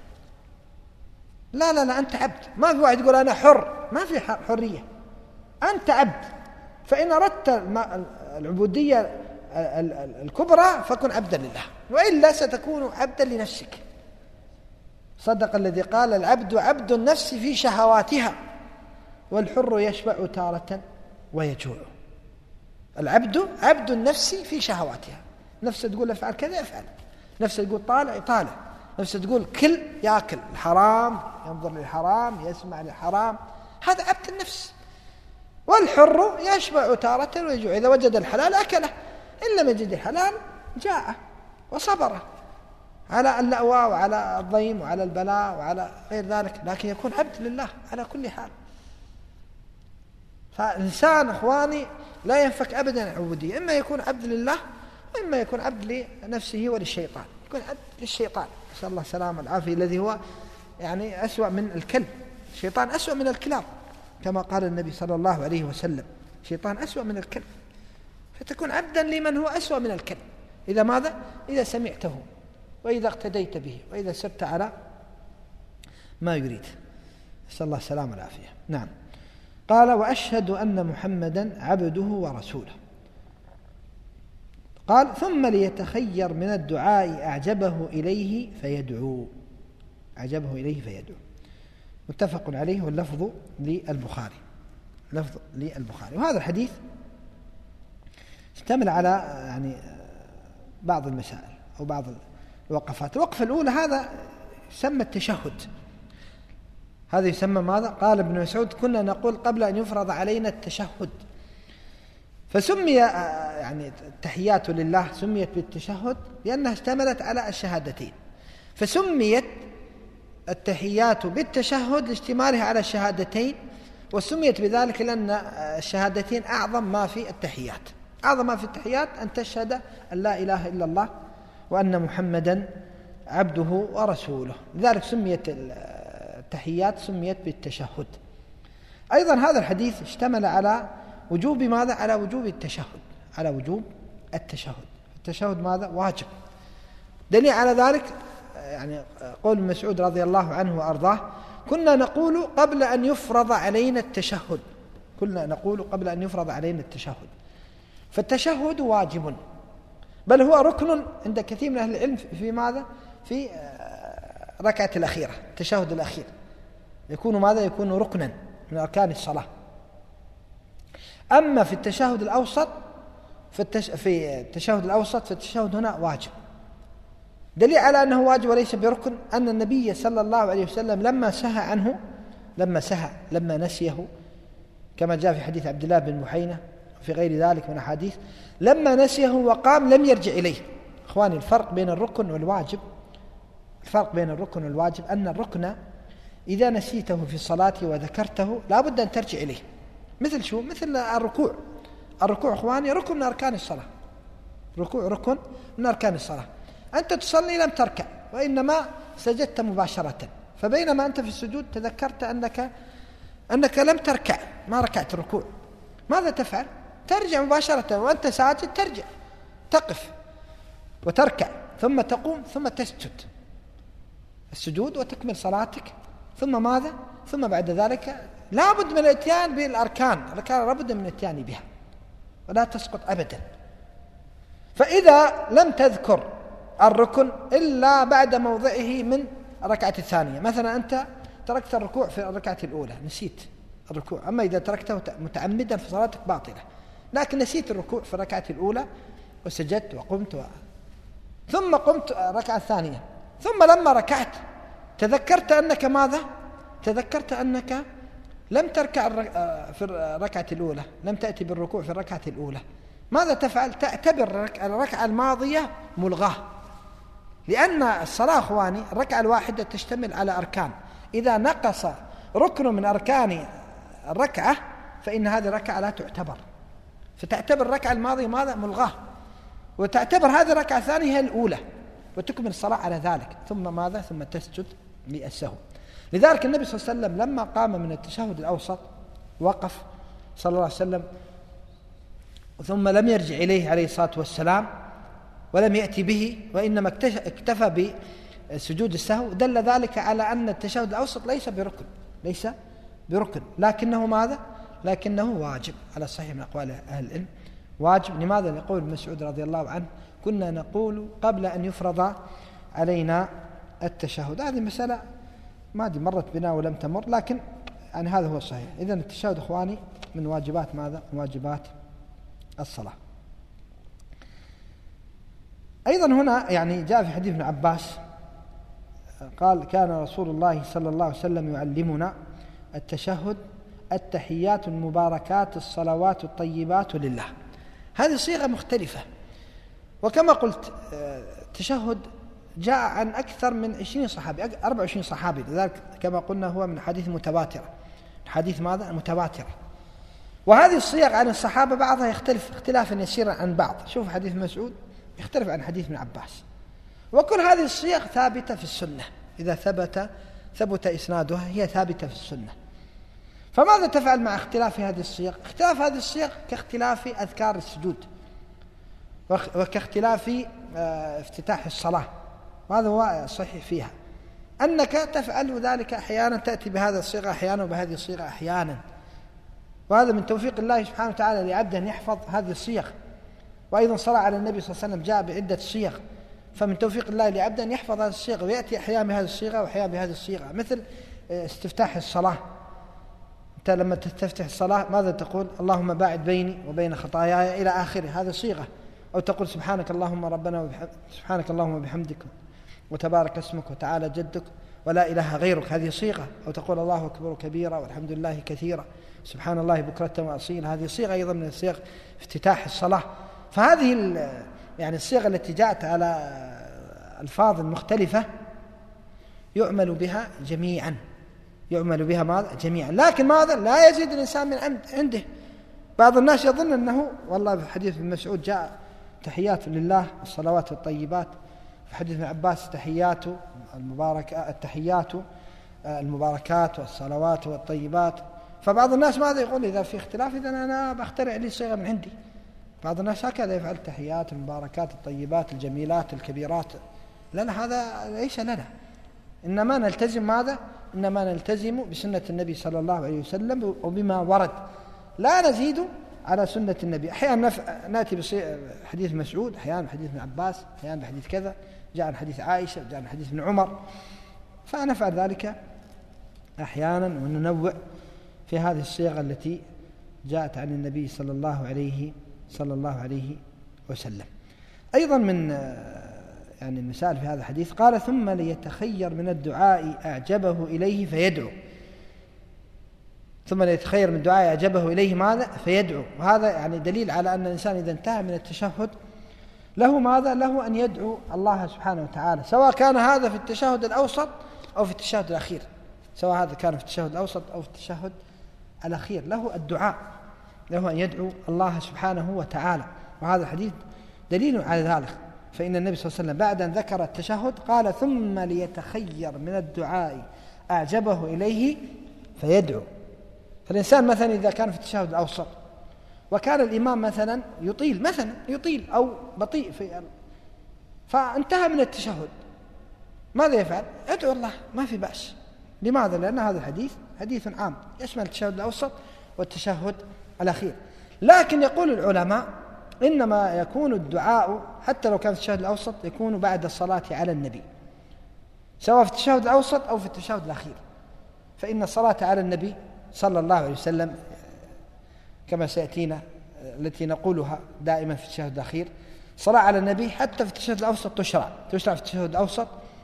لا لا لا أنت عبد. ما في واحد يقول أنا حر، ما في حرية، أنت عبد. فإن أردت العبودية الكبرى فكن عبدا لله، وإلا ستكون عبدا لنفسك. صدق الذي قال العبد عبد النفس في شهواتها والحر يشبع تارة ويجوع. العبد عبد النفس في شهواتها، نفسه تقول افعل كذا افعل، نفسه تقول طالع يطالع، نفسه تقول كل ياكل الحرام، ينظر للحرام، يسمع للحرام. هذا عبد النفس. والحر يشبع تارة ويجوع، إذا وجد الحلال أكله، إن لم يجد الحلال جاء وصبر على اللأوى وعلى الضيم وعلى البلاء وعلى غير ذلك، لكن يكون عبد لله على كل حال. فالإنسان إخواني لا ينفك أبدا عن العبودية، إما يكون عبد لله وإما يكون عبد لنفسه وللشيطان، يكون عبد للشيطان، نسأل الله السلامة والعافية، الذي هو يعني أسوأ من الكلب. الشيطان أسوأ من الكلاب كما قال النبي صلى الله عليه وسلم، الشيطان أسوأ من الكلب. فتكون عبدا لمن هو أسوأ من الكلب. إذا ماذا؟ إذا سمعته وإذا اقتديت به وإذا سرت على ما يريد، نسأل الله السلامة والعافية. نعم. قال: وأشهد أن محمدا عبده ورسوله. قال: ثم ليتخير من الدعاء أعجبه إليه فيدعو، أعجبه إليه فيدعو. متفق عليه، واللفظ للبخاري، لفظ للبخاري. وهذا الحديث اشتمل على يعني بعض المسائل أو بعض الوقفات. الوقفة الأولى هذا يسمى التشهد، هذا يسمى ماذا؟ قال ابن مسعود: كنا نقول قبل أن يفرض علينا التشهد، فسمي يعني التحيات لله سميت بالتشهد لأنها اشتملت على الشهادتين، فسميت التحيات بالتشهد لاشتمالها على الشهادتين، وسميت بذلك لأن الشهادتين أعظم ما في التحيات. أعظم ما في التحيات أن تشهد أن لا إله إلا الله وأن محمدا عبده ورسوله، لذلك سميت التحيات سميت بالتشهد. أيضا هذا الحديث اشتمل على وجوب ماذا؟ على وجوب التشهد، على وجوب التشهد. التشهد ماذا؟ واجب. دليل على ذلك يعني قول مسعود رضي الله عنه وأرضاه: كنا نقول قبل أن يفرض علينا التشهد، كنا نقول قبل أن يفرض علينا التشهد. فالتشهد واجب، بل هو ركن عند كثير من أهل العلم في ماذا؟ في ركعة الأخيرة، التشهد الأخير يكون ماذا؟ يكون ركنا من أركان الصلاة. أما في التشهد الأوسط في, التش... في التشهد الأوسط في التشهد هنا واجب. دليل على أنه واجب وليس بركن أن النبي صلى الله عليه وسلم لما سهى عنه، لما سهى لما نسيه، كما جاء في حديث عبد الله بن بحينة وفي غير ذلك من أحاديث، لما نسيه وقام لم يرجع إليه. إخواني، الفرق بين الركن والواجب، الفرق بين الركن والواجب أن الركن إذا نسيته في الصلاة وذكرته لا بد أن ترجع إليه. مثل شو؟ مثل الركوع. الركوع إخواني ركن من أركان الصلاة، الركوع ركن من أركان الصلاة. أنت تصلي لم تركع وإنما سجدت مباشرة، فبينما أنت في السجود تذكرت أنك أنك لم تركع، ما ركعت الركوع، ماذا تفعل؟ ترجع مباشرة، وأنت ساجد ترجع تقف وتركع ثم تقوم ثم تسجد السجود وتكمل صلاتك. ثم ماذا؟ ثم بعد ذلك لا بد من الاتيان بالأركان، الأركان لا بد من الاتيان بها ولا تسقط أبدا. فإذا لم تذكر الركن إلا بعد موضعه من الركعة الثانية، مثلا أنت تركت الركوع في الركعة الأولى، نسيت الركوع، أما إذا تركته متعمدا في صلاتك باطلة، لكن نسيت الركوع في الركعة الأولى وسجدت وقمت و... ثم قمت الركعة الثانية، ثم لما ركعت تذكرت أنك ماذا؟ تذكرت أنك لم تركع في الركعة الأولى، لم تأتي بالركوع في الركعة الأولى، ماذا تفعل؟ تعتبر الركعة الماضية ملغاة، لأن الصلاة أخواني الركعة الواحدة تشتمل على أركان، إذا نقص ركن من أركان الركعة فإن هذه الركعة لا تعتبر، فتعتبر الركعة الماضية ماذا؟ ملغاة، وتعتبر هذه الركعة الثانية هي الأولى وتكمل الصلاة على ذلك، ثم ماذا؟ ثم تسجد للسهو. لذلك النبي صلى الله عليه وسلم لما قام من التشهد الأوسط وقف صلى الله عليه وسلم ثم لم يرجع إليه عليه الصلاة والسلام ولم يأتي به، وإنما اكتفى بسجود السهو، دل ذلك على أن التشهد الأوسط ليس بركن، ليس بركن، لكنه ماذا؟ لكنه واجب على الصحيح من أقوال أهل العلم، واجب. لماذا؟ يقول مسعود رضي الله عنه: كنا نقول قبل أن يفرض علينا التشهد. هذه مسألة ما دي مرت بنا ولم تمر، لكن يعني هذا هو الصحيح. إذن التشهد إخواني من واجبات ماذا؟ من واجبات الصلاة. أيضا هنا يعني جاء في حديث ابن عباس قال: كان رسول الله صلى الله عليه وسلم يعلمنا التشهد التحيات المباركات الصلوات الطيبات لله. هذه صيغة مختلفة، وكما قلت التشهد جاء عن أكثر من عشرين صحابي، أربعة وعشرين صحابي، لذلك كما قلنا هو من حديث متواترة، حديث ماذا؟ متواترة. وهذه الصيغ عن الصحابة بعضها يختلف اختلافا يسيرا عن بعض. شوف حديث مسعود يختلف عن حديث ابن عباس، وكل هذه الصيغ ثابتة في السنة، إذا ثبت ثبت إسنادها هي ثابتة في السنة. فماذا تفعل مع اختلاف هذه الصيغ؟ اختلاف هذه الصيغ كاختلاف أذكار السجود، وكاختلاف افتتاح الصلاة، وهذا هو الصحيح فيها، أنك تفعل ذلك أحيانا، تأتي بهذا الصيغة أحيانا وبهذه الصيغة أحيانا، وهذا من توفيق الله سبحانه وتعالى لعبده أن يحفظ هذه الصيغ. وأيضا صلى على النبي صلى الله عليه وسلم جاء بعدة صيغ، فمن توفيق الله لعبده أن يحفظ هذه الصيغ، ويأتي أحيانا بهذه الصيغة وأحيانا بهذه الصيغة. مثل استفتاح الصلاة، أنت لما تستفتح الصلاة ماذا تقول؟ اللهم باعد بيني وبين خطاياي إلى آخره، هذه صيغة. أو تقول سبحانك اللهم ربنا وبحمدك، سبحانك اللهم وبحمدك وتبارك اسمك وتعالى جدك ولا إله غيرك، هذه صيغة. أو تقول الله أكبر كبيرا والحمد لله كثيرا سبحان الله بكرة وأصيلا، هذه صيغة أيضا من صيغ افتتاح الصلاة. فهذه يعني الصيغة التي جاءت على ألفاظ مختلفة يعمل بها جميعا، يعمل بها ماذا؟ جميعا. لكن ماذا؟ لا يزيد الإنسان من عنده. بعض الناس يظن أنه والله في حديث ابن مسعود جاء تحيات لله الصلوات والطيبات، في حديث ابن عباس تحيات المباركات التحيات المباركات والصلوات والطيبات. فبعض الناس ماذا يقول؟ إذا في اختلاف إذا أنا بخترع لي صيغة من عندي. بعض الناس هكذا يفعل، التحيات المباركات الطيبات الجميلات الكبيرات. لا لا، هذا ليس لنا، إنما نلتزم ماذا؟ إنما نلتزم بسنة النبي صلى الله عليه وسلم وبما ورد، لا نزيد على سنة النبي. أحيانا نأتي بحديث مسعود، أحيانا بحديث ابن عباس، أحيانا بحديث كذا، جاء عن حديث عائشة، جاء عن حديث ابن عمر، فنفعل ذلك أحيانا وننوع في هذه الصيغة التي جاءت عن النبي صلى الله عليه صلى الله عليه وسلم. أيضا من يعني المثال في هذا الحديث قال ثم ليتخير من الدعاء أعجبه إليه فيدعو. ثم ليتخير من الدعاء أعجبه إليه ماذا؟ فيدعو. وهذا يعني دليل على أن الإنسان إذا انتهى من التشهد له ماذا؟ له أن يدعو الله سبحانه وتعالى، سواء كان هذا في التشهد الأوسط أو في التشهد الأخير، سواء هذا كان في التشهد الأوسط أو في التشهد الأخير، له الدعاء، له أن يدعو الله سبحانه وتعالى. وهذا الحديث دليل على ذلك. فإن النبي صلى الله عليه وسلم بعد أن ذكر التشهد قال ثم ليتخير من الدعاء أعجبه إليه فيدعو. فالإنسان مثلا إذا كان في التشهد الأوسط وكان الإمام مثلا يطيل مثلا يطيل أو بطيء في فانتهى من التشهد، ماذا يفعل؟ يدعو الله، ما في بأس. لماذا؟ لأن هذا الحديث حديث عام يشمل التشهد الأوسط والتشهد الأخير. لكن يقول العلماء إنما يكون الدعاء حتى لو كان في التشهد الأوسط يكون بعد الصلاة على النبي، سواء في التشهد الأوسط أو في التشهد الأخير، فإن الصلاة على النبي صلى الله عليه وسلم كما سيأتينا التي نقولها دائما في التشهد الأخير، صلاة على النبي حتى في التشهد الأوسط تشرع تشرع في التشهد الأوسط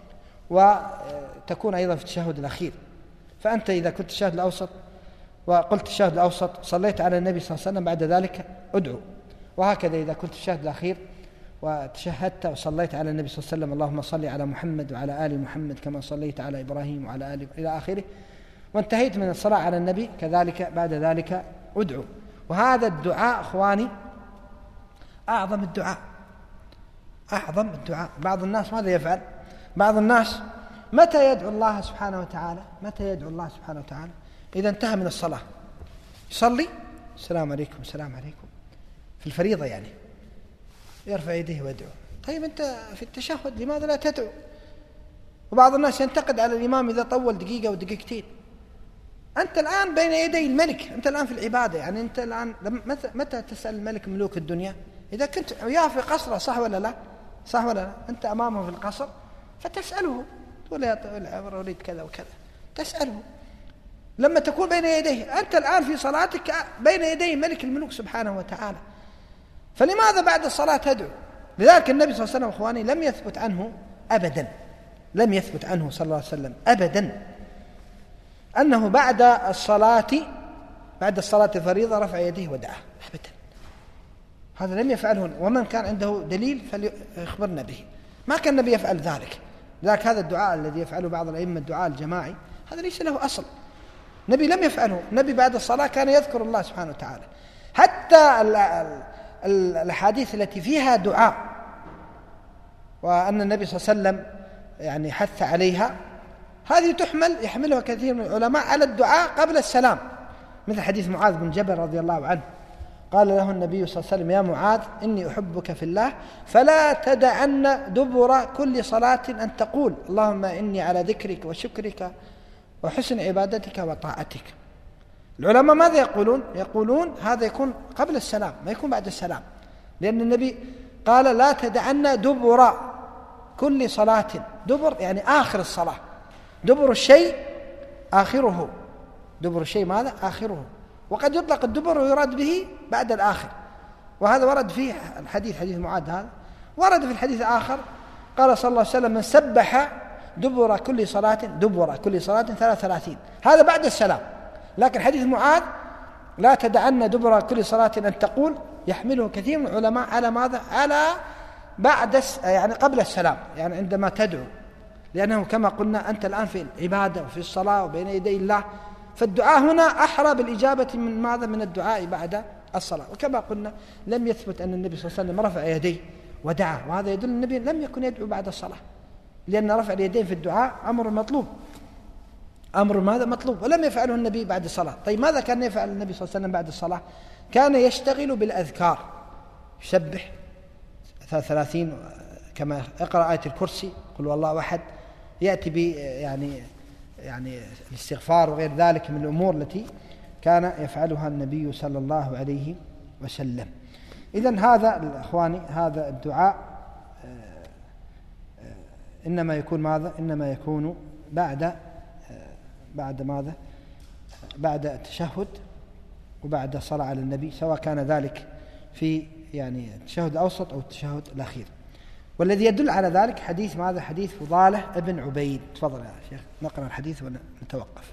وتكون أيضا في التشهد الأخير. فأنت إذا كنت التشهد الأوسط وقلت التشهد الأوسط صليت على النبي صلى الله عليه وسلم، بعد ذلك أدعو. وهكذا إذا كنت في التشهد الأخير وتشهدت وصليت على النبي صلى الله عليه وسلم اللهم صل على محمد وعلى آل محمد كما صليت على إبراهيم وعلى آل إلى آخره، وانتهيت من الصلاة على النبي كذلك بعد ذلك أدعو. وهذا الدعاء أخواني أعظم الدعاء، أعظم الدعاء. بعض الناس ماذا يفعل؟ بعض الناس متى يدعو الله سبحانه وتعالى؟ متى يدعو الله سبحانه وتعالى؟ إذا انتهى من الصلاة يصلي السلام عليكم السلام عليكم في الفريضة، يعني يرفع يديه ويدعو. طيب أنت في التشهد لماذا لا تدعو؟ وبعض الناس ينتقد على الإمام إذا طول دقيقة ودقيقتين. أنت الآن بين يدي الملك، أنت الآن في العبادة، يعني أنت الآن متى, متى تسأل الملك ملوك الدنيا؟ إذا كنت وياه في قصره، صح ولا لا؟ صح ولا لا؟ أنت أمامه في القصر فتسأله، تقول يا أريد كذا وكذا، تسأله. لما تكون بين يديه، أنت الآن في صلاتك بين يدي ملك الملوك سبحانه وتعالى، فلماذا بعد الصلاة تدعو؟ لذلك النبي صلى الله عليه وسلم أخواني لم يثبت عنه أبدا، لم يثبت عنه صلى الله عليه وسلم أبدا أنه بعد الصلاة بعد الصلاة الفريضة رفع يديه ودعا أبدا، هذا لم يفعله، ومن كان عنده دليل فليخبرنا به. ما كان النبي يفعل ذلك. لذلك هذا الدعاء الذي يفعله بعض الأئمة الدعاء الجماعي هذا ليس له أصل، النبي لم يفعله. النبي بعد الصلاة كان يذكر الله سبحانه وتعالى. حتى الأحاديث التي فيها دعاء وأن النبي صلى الله عليه وسلم يعني حث عليها، هذه تحمل يحملها كثير من العلماء على الدعاء قبل السلام، مثل حديث معاذ بن جبل رضي الله عنه قال له النبي صلى الله عليه وسلم: يا معاذ إني أحبك في الله فلا تدعن دبر كل صلاة أن تقول اللهم إني على ذكرك وشكرك وحسن عبادتك وطاعتك. العلماء ماذا يقولون؟ يقولون هذا يكون قبل السلام، ما يكون بعد السلام، لأن النبي قال لا تدعن دبر كل صلاة. دبر يعني آخر الصلاة، دبر الشيء آخره، دبر الشيء ماذا؟ آخره. وقد يطلق الدبر ويراد به بعد الآخر، وهذا ورد فيه الحديث حديث معاذ هذا. ورد في الحديث الآخر قال صلى الله عليه وسلم: من سبح دبر كل صلاة دبر كل صلاة ثلاث ثلاثين، هذا بعد السلام. لكن حديث معاذ لا تدعن دبر كل صلاة أن تقول يحمله كثير من العلماء على ماذا؟ على بعد يعني قبل السلام، يعني عندما تدعو، لأنه كما قلنا أنت الآن في العبادة وفي الصلاة وبين يدي الله، فالدعاء هنا أحرى بالإجابة من ماذا؟ من الدعاء بعد الصلاة. وكما قلنا لم يثبت أن النبي صلى الله عليه وسلم رفع يديه ودعا، وهذا يدل النبي لم يكن يدعو بعد الصلاة، لأن رفع اليدين في الدعاء أمر مطلوب، أمر ماذا؟ مطلوب، ولم يفعله النبي بعد الصلاة. طيب ماذا كان يفعل النبي صلى الله عليه وسلم بعد الصلاة؟ كان يشتغل بالأذكار، يسبح ثلاثين كما اقرأ آية الكرسي قل والله أحد، يأتي ب يعني يعني الاستغفار وغير ذلك من الأمور التي كان يفعلها النبي صلى الله عليه وسلم. إذن هذا إخواني هذا الدعاء إنما يكون ماذا؟ إنما يكون بعد بعد ماذا؟ بعد التشهد وبعد الصلاة على النبي، سواء كان ذلك في يعني التشهد الأوسط أو التشهد الأخير. والذي يدل على ذلك حديث ماذا؟ حديث فضالة ابن عبيد. تفضل يا شيخ نقرأ الحديث ونتوقف.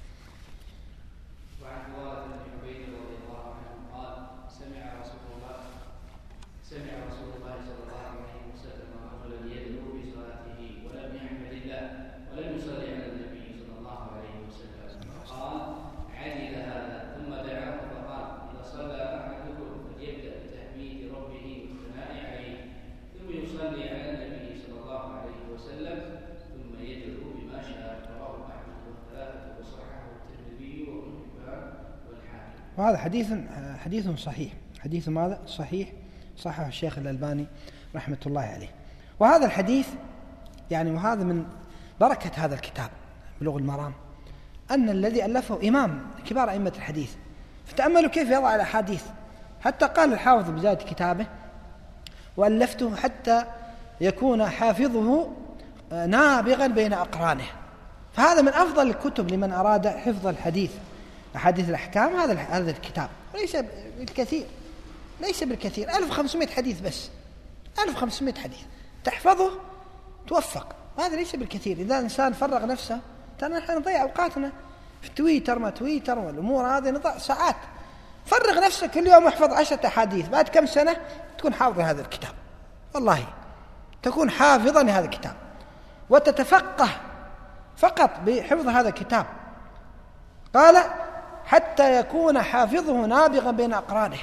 وعن فضالة بن عبيد رضي الله عنه قال: سمع رسول الله سمع رسول الله صلى الله عليه وسلم رجلا يدعو بصلاته ولم يحمد الله ولم يصلي على النبي صلى الله عليه وسلم، فقال: عجل هذا، ثم دعاه فقال: إذا صلى أحدكم فليبدأ بتحميد ربه والثناء عليه، ثم يصلي على النبي صلى الله عليه وسلم، ثم يدعو بما شاء. رواه أحمد والثلاثة وصححه الترمذي وابن حبان والحاكم. وهذا حديث حديث صحيح، حديث ماذا؟ صحيح، صححه الشيخ الألباني رحمة الله عليه. وهذا الحديث يعني وهذا من بركة هذا الكتاب بلوغ المرام أن الذي ألفه إمام كبار أئمة الحديث، فتأملوا كيف يضع الأحاديث. حتى قال الحافظ ببداية كتابه: وألفته حتى يكون حافظه نابغا بين أقرانه. فهذا من أفضل الكتب لمن أراد حفظ الحديث، أحاديث الأحكام. هذا هذا الكتاب ليس بالكثير، ليس بالكثير، ألف وخمسمائة حديث بس، ألف وخمسمائة حديث تحفظه توفق. هذا ليس بالكثير. إذا الإنسان فرغ نفسه، ترى نحن نضيع أوقاتنا في تويتر ما تويتر والأمور هذه، نضيع ساعات. فرغ نفسك كل يوم احفظ عشرة أحاديث، بعد كم سنة تكون حافظ هذا الكتاب، والله تكون حافظا لهذا الكتاب وتتفقه فقط بحفظ هذا الكتاب. قال: حتى يكون حافظه نابغا بين أقرانه.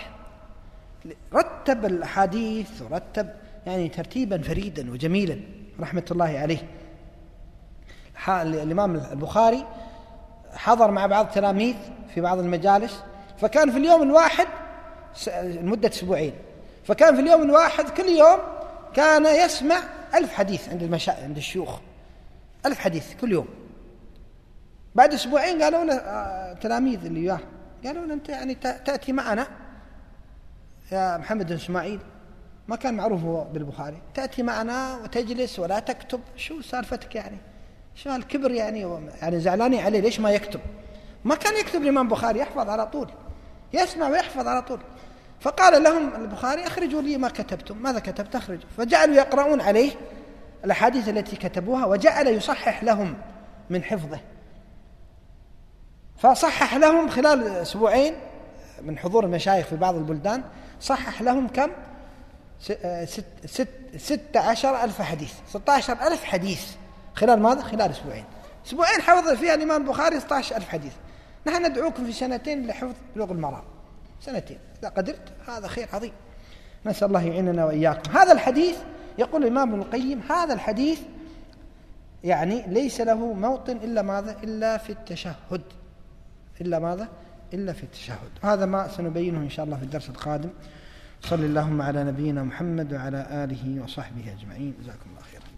رتب الأحاديث ورتب يعني ترتيبا فريدا وجميلا رحمة الله عليه. الإمام البخاري حضر مع بعض التلاميذ في بعض المجالس، فكان في اليوم الواحد لمدة أسبوعين، فكان في اليوم الواحد كل يوم كان يسمع ألف حديث عند المشا... عند الشيوخ، ألف حديث كل يوم. بعد أسبوعين قالوا له تلاميذ اللي وياه، قالوا له: أنت يعني تأتي معنا يا محمد بن إسماعيل، ما كان معروف هو بالبخاري، تأتي معنا وتجلس ولا تكتب، شو سالفتك يعني؟ شو هالكبر يعني؟ يعني زعلاني عليه ليش ما يكتب؟ ما كان يكتب الإمام البخاري، يحفظ على طول، يسمع ويحفظ على طول. فقال لهم البخاري: أخرجوا لي ما كتبتم. ماذا كتبت؟ أخرجوا. فجعلوا يقرؤون عليه الأحاديث التي كتبوها، وجعل يصحح لهم من حفظه. فصحح لهم خلال أسبوعين من حضور المشايخ في بعض البلدان، صحح لهم كم؟ ست ست ستة عشر ألف حديث، ستة عشر ألف حديث خلال ماذا؟ خلال أسبوعين. أسبوعين حفظ فيها الإمام البخاري ستة عشر ألف حديث. نحن ندعوكم في سنتين لحفظ بلوغ المرام، سنتين إذا قدرت، هذا خير عظيم. نسأل الله يعيننا وإياكم. هذا الحديث يقول الإمام ابن القيم هذا الحديث يعني ليس له موطن إلا ماذا؟ إلا في التشهد، إلا ماذا؟ إلا في التشهد. هذا ما سنبينه إن شاء الله في الدرس القادم. صلى اللهم على نبينا محمد وعلى آله وصحبه أجمعين. جزاكم الله خيرا.